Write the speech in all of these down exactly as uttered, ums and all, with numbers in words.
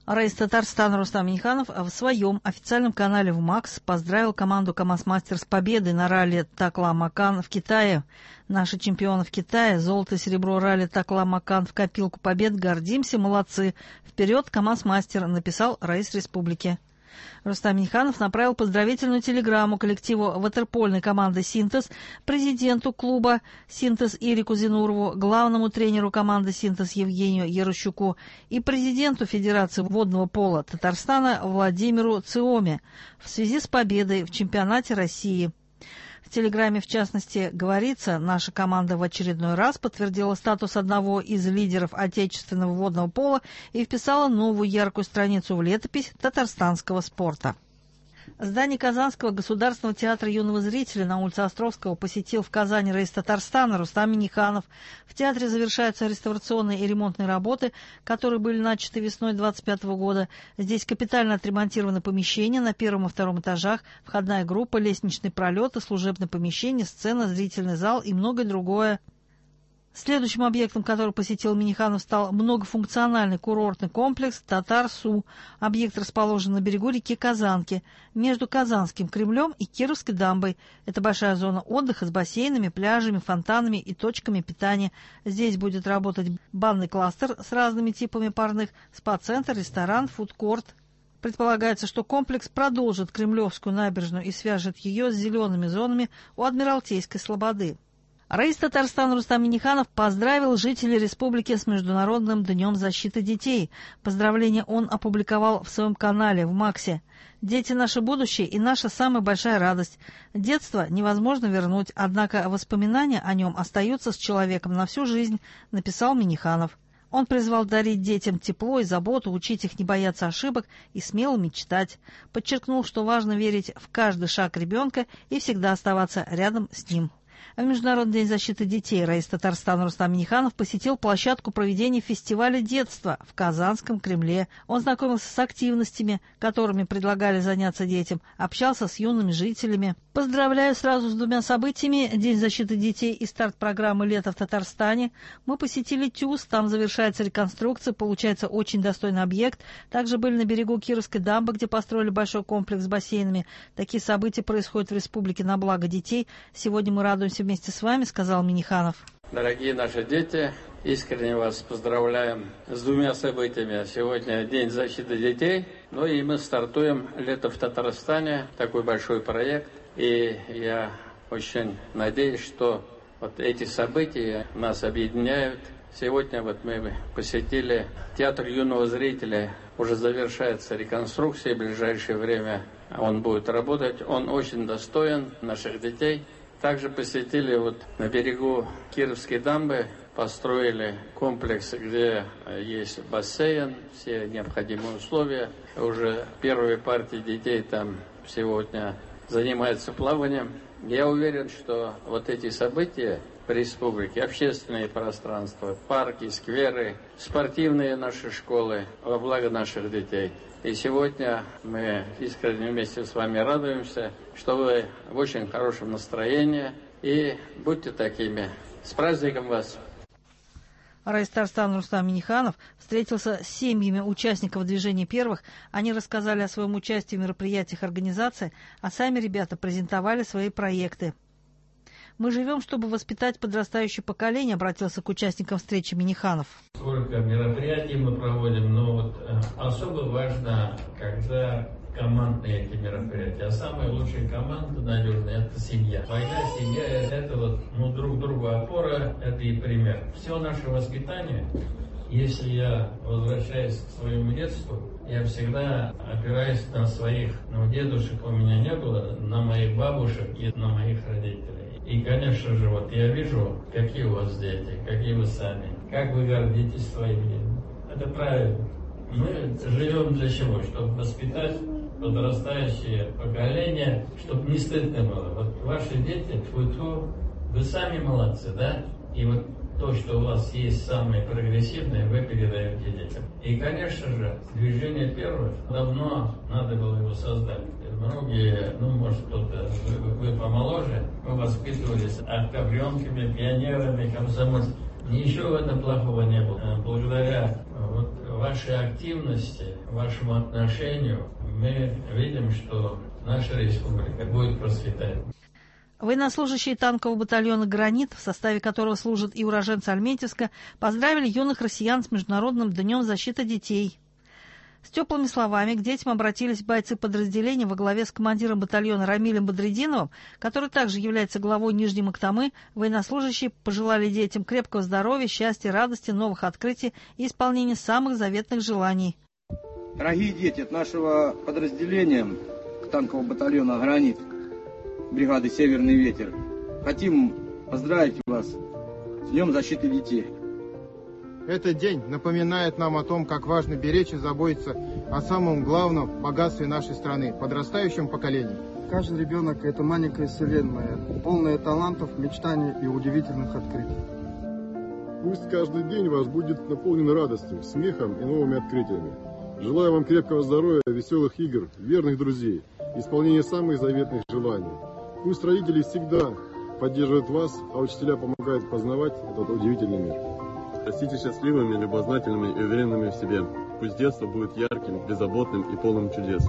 Раис Татарстана Рустам Минниханов в своем официальном канале в МАКС поздравил команду КамАЗ-Мастер с победой на ралли Такла-Макан в Китае. Наши чемпионы в Китае, золото и серебро ралли Такла-Макан в копилку побед. Гордимся, молодцы. Вперед, КамАЗ-Мастер, написал Раис Республики. Рустам Минниханов направил поздравительную телеграмму коллективу ватерпольной команды «Синтез», президенту клуба «Синтез» Ирику Зинурову, главному тренеру команды «Синтез» Евгению Ярощуку и президенту Федерации водного пола Татарстана Владимиру Циоме в связи с победой в чемпионате России. В телеграмме, в частности, говорится, наша команда в очередной раз подтвердила статус одного из лидеров отечественного водного пола и вписала новую яркую страницу в летопись татарстанского спорта. Здание Казанского государственного театра юного зрителя на улице Островского посетил в Казани Раис Татарстана Рустам Минниханов. В театре завершаются реставрационные и ремонтные работы, которые были начаты весной двадцать пятого года. Здесь капитально отремонтированы помещения на первом и втором этажах, входная группа, лестничный пролет, служебное помещение, сцена, зрительный зал и многое другое. Следующим объектом, который посетил Минниханов, стал многофункциональный курортный комплекс «Татар-Су». Объект расположен на берегу реки Казанки, между Казанским Кремлем и Кировской дамбой. Это большая зона отдыха с бассейнами, пляжами, фонтанами и точками питания. Здесь будет работать банный кластер с разными типами парных, спа-центр, ресторан, фудкорт. Предполагается, что комплекс продолжит Кремлевскую набережную и свяжет ее с зелеными зонами у Адмиралтейской слободы. Раис Татарстана Рустам Минниханов поздравил жителей республики с Международным днем защиты детей. Поздравления он опубликовал в своем канале в МАКСе. «Дети – наше будущее и наша самая большая радость. Детство невозможно вернуть, однако воспоминания о нем остаются с человеком на всю жизнь», – написал Минниханов. Он призвал дарить детям тепло и заботу, учить их не бояться ошибок и смело мечтать. Подчеркнул, что важно верить в каждый шаг ребенка и всегда оставаться рядом с ним. В Международный день защиты детей Раис Татарстана Рустам Минниханов посетил площадку проведения фестиваля детства в Казанском Кремле. Он знакомился с активностями, которыми предлагали заняться детям, общался с юными жителями. Поздравляю сразу с двумя событиями: День защиты детей и старт программы «Лето в Татарстане». Мы посетили ТЮЗ, там завершается реконструкция, получается очень достойный объект. Также были на берегу Кировской дамбы, где построили большой комплекс с бассейнами. Такие события происходят в республике на благо детей. Сегодня мы радуемся вместе с вами, сказал Минниханов. Дорогие наши дети, искренне вас поздравляем с двумя событиями. Сегодня День защиты детей, ну и мы стартуем «Лето в Татарстане», такой большой проект. И я очень надеюсь, что вот эти события нас объединяют. Сегодня вот мы посетили театр юного зрителя. Уже завершается реконструкция, в ближайшее время он будет работать. Он очень достоин наших детей. Также посетили вот на берегу Кировской дамбы, построили комплекс, где есть бассейн, все необходимые условия. Уже первые партии детей там сегодня занимаются плаванием. Я уверен, что вот эти события в республике, общественные пространства, парки, скверы, спортивные наши школы во благо наших детей. И сегодня мы искренне вместе с вами радуемся, что вы в очень хорошем настроении, и будьте такими. С праздником вас! Раис Татарстана Рустам Минниханов встретился с семьями участников движения первых. Они рассказали о своем участии в мероприятиях организации, а сами ребята презентовали свои проекты. «Мы живем, чтобы воспитать подрастающее поколение», обратился к участникам встречи Минниханов. Сколько мероприятий мы проводим, но вот особо важно, когда командные эти мероприятия. А самая лучшая команда, надежная, это семья. Война, семья, это вот, ну, друг другу опора, это и пример. Все наше воспитание, если я возвращаюсь к своему детству, я всегда опираюсь на своих, ну, дедушек у меня не было, на моих бабушек и на моих родителей. И, конечно же, вот я вижу, какие у вас дети, какие вы сами, как вы гордитесь своими. Это правильно. Мы живем для чего? Чтобы воспитать подрастающее поколение, чтобы не стыдно было. Вот ваши дети, тьфу-тьфу, вы сами молодцы, да? И вот то, что у вас есть самое прогрессивное, вы передаете детям. И, конечно же, движение первых, давно надо было его создать. Многие, ну, может, кто-то, вы, вы помоложе, мы воспитывались октябренками, пионерами, комсомольцами. Ничего в этом плохого не было. Благодаря вот вашей активности, вашему отношению мы видим, что наша республика будет процветать. Военнослужащие танкового батальона «Гранит», в составе которого служат и уроженцы Альметьевска, поздравили юных россиян с Международным днем защиты детей. С теплыми словами к детям обратились бойцы подразделения во главе с командиром батальона Рамилем Бадрединовым, который также является главой Нижней Мактамы. Военнослужащие пожелали детям крепкого здоровья, счастья, радости, новых открытий и исполнения самых заветных желаний. Дорогие дети, от нашего подразделения танкового батальона «Гранит» бригады «Северный ветер» хотим поздравить вас с Днем защиты детей. Этот день напоминает нам о том, как важно беречь и заботиться о самом главном богатстве нашей страны – подрастающем поколении. Каждый ребенок – это маленькая вселенная, полная талантов, мечтаний и удивительных открытий. Пусть каждый день ваш будет наполнен радостью, смехом и новыми открытиями. Желаю вам крепкого здоровья, веселых игр, верных друзей, исполнения самых заветных желаний. Пусть родители всегда поддерживают вас, а учителя помогают познавать этот удивительный мир. Растите счастливыми, любознательными и уверенными в себе. Пусть детство будет ярким, беззаботным и полным чудес.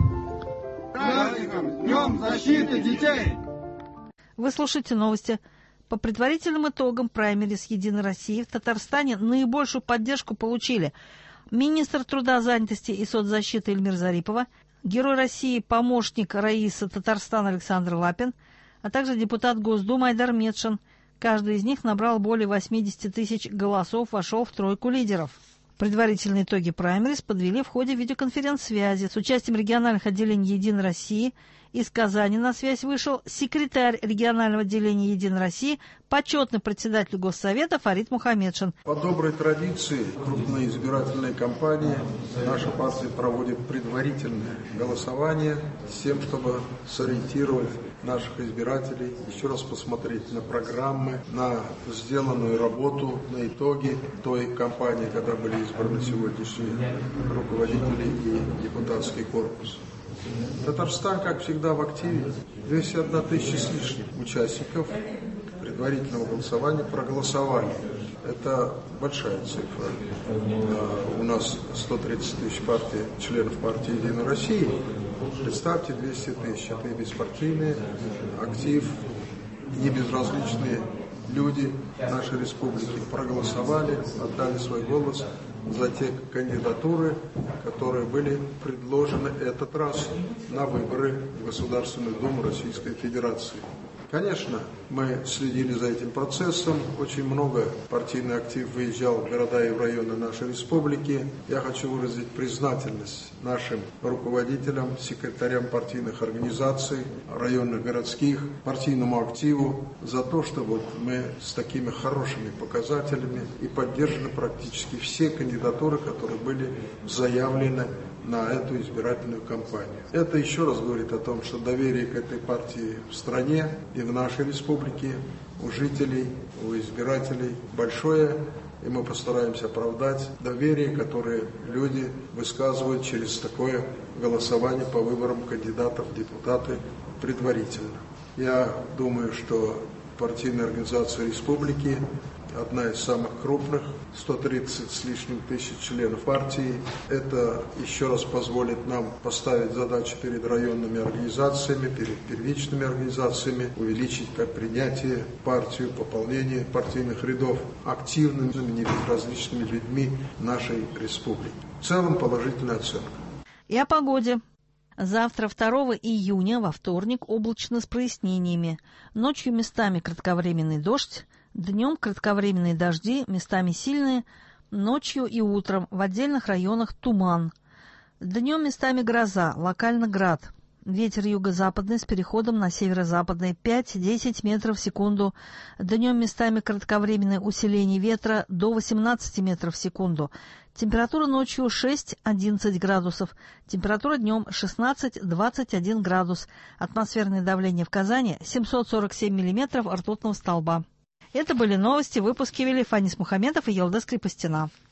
Праздником! Днем защиты детей! Вы слушаете новости. По предварительным итогам праймерис «Единой России» в Татарстане наибольшую поддержку получили министр труда, занятости и соцзащиты Эльмира Зарипова, Герой России, помощник Раисы Татарстана Александр Лапин, а также депутат Госдумы Айдар Метшин. Каждый из них набрал более восемьдесят тысяч голосов, вошел в тройку лидеров. Предварительные итоги праймерис подвели в ходе видеоконференц-связи с участием региональных отделений «Единой России». Из Казани на связь вышел секретарь регионального отделения «Единой России», почетный председатель Госсовета Фарид Мухамедшин. По доброй традиции крупной избирательной кампании наша партия проводит предварительное голосование с тем, чтобы сориентировать наших избирателей, еще раз посмотреть на программы, на сделанную работу, на итоги той кампании, когда были избраны сегодняшние руководители и депутатский корпус. Татарстан, как всегда, в активе. двести одна тысяча с лишним участников предварительного голосования проголосовали. Это большая цифра. У нас сто тридцать тысяч партий, членов партии «Единой России». Представьте, двести тысяч. Это и беспартийный актив, не безразличные люди нашей республики проголосовали, отдали свой голос за те кандидатуры, которые были предложены этот раз на выборы в Государственную Думу Российской Федерации. Конечно, мы следили за этим процессом, очень много партийный актив выезжал в города и в районы нашей республики. Я хочу выразить признательность нашим руководителям, секретарям партийных организаций, районных, городских, партийному активу за то, что вот мы с такими хорошими показателями и поддержаны практически все кандидатуры, которые были заявлены на эту избирательную кампанию. Это еще раз говорит о том, что доверие к этой партии в стране и в нашей республике у жителей, у избирателей большое, и мы постараемся оправдать доверие, которое люди высказывают через такое голосование по выборам кандидатов в депутаты предварительно. Я думаю, что партийная организация республики одна из самых крупных, сто тридцать с лишним тысяч членов партии. Это еще раз позволит нам поставить задачи перед районными организациями, перед первичными организациями, увеличить как принятие партию, пополнение партийных рядов активными, небезразличными людьми нашей республики. В целом положительная оценка. И о погоде. Завтра, второго июня, во вторник, облачно с прояснениями. Ночью местами кратковременный дождь, днем кратковременные дожди, местами сильные, ночью и утром в отдельных районах туман. Днем местами гроза, локально град. Ветер юго-западный с переходом на северо-западный пять-десять метров в секунду. Днем местами кратковременное усиление ветра до восемнадцати метров в секунду. Температура ночью шесть-одиннадцать градусов. Температура днем шестнадцать-двадцать один градус. Атмосферное давление в Казани семьсот сорок семь миллиметров ртутного столба. Это были новости. Выпуски вели Фанис Мухамедов и Елдес Крепостина.